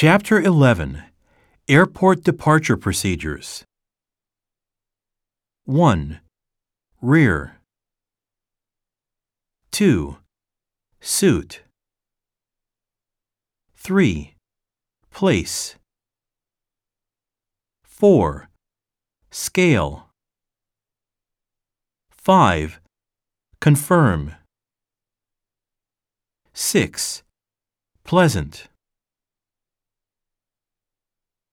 Chapter 11. Airport Departure Procedures. 1. Rear. 2. Suit. 3. Place. 4. Scale. 5. Confirm. 6. Pleasant.